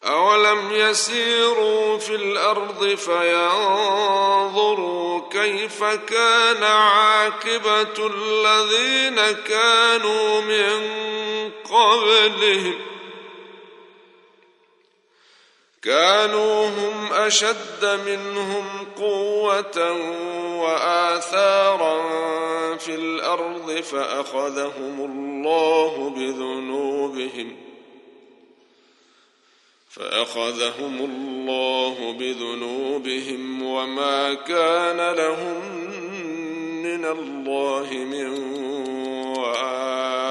أولم يسيروا في الأرض فينظروا كيف كان عاقبة الذين كانوا من قبلهم كانوا هم أشد منهم قوة وآثارا في الأرض فأخذهم الله بذنوبهم وما كان لهم من الله من واق.